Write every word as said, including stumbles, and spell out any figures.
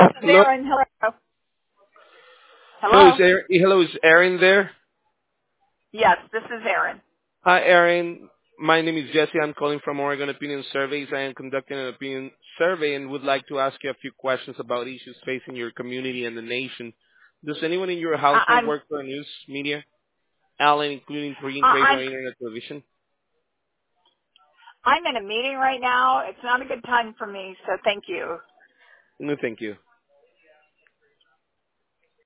This is Hello. Aaron. Hello. Hello, is Hello. Aaron, hello, is Aaron there? Yes, this is Aaron. Hi, Aaron. My name is Jesse. I'm calling from Oregon Opinion Surveys. I am conducting an opinion survey and would like to ask you a few questions about issues facing your community and the nation. Does anyone in your I, household I'm work for news media, Allen, including print, I, radio, I'm internet, television? I'm in a meeting right now. It's not a good time for me, so thank you. No, thank you.